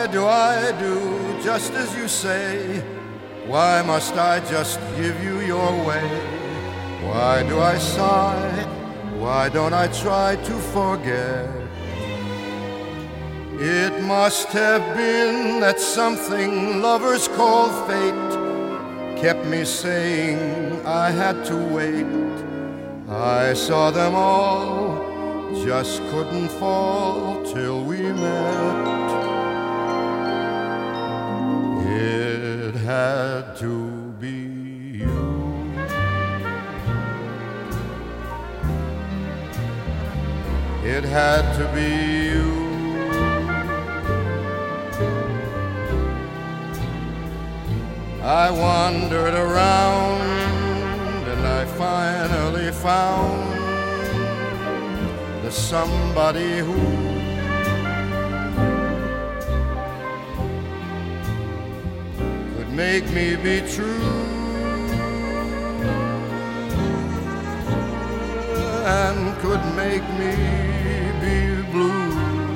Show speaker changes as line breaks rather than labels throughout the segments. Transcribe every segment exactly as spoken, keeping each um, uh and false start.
do I do just as you say? Why must I just give you your way? Why do I sigh? Why don't I try to forget? It must have been that something lovers call fate kept me saying I had to wait. I saw them all, just couldn't fall till we met. It had to be you. It had to be you. I wandered around and I finally found the somebody who could make me be true and could make me be blue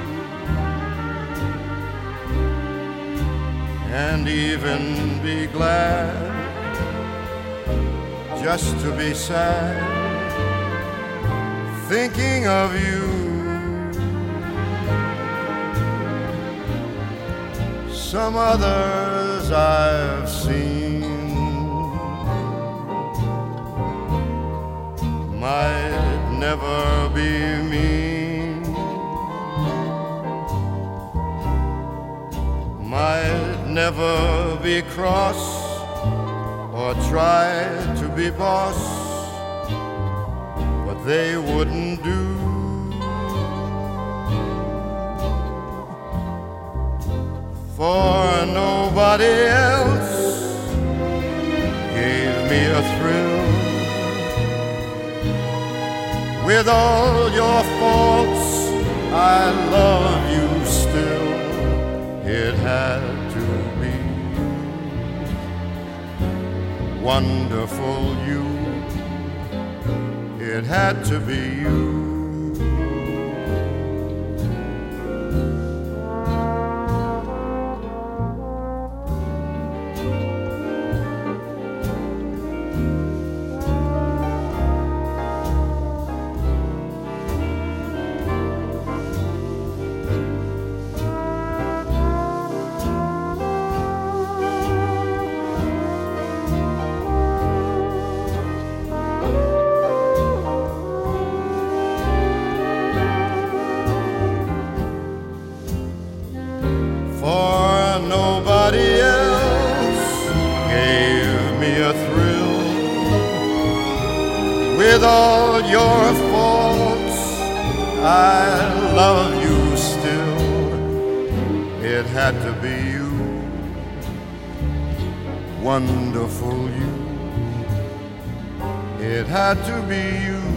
and even be glad just to be sad thinking of you. Some others I've seen might never be mean, might never be cross or try to be boss, but they wouldn't do. For nobody else gave me a thrill. With all your faults, I love you still. It had to be wonderful you. It had to be you. For nobody else gave me a thrill. With all your faults, I love you still. It had to be you, wonderful you. It had to be you.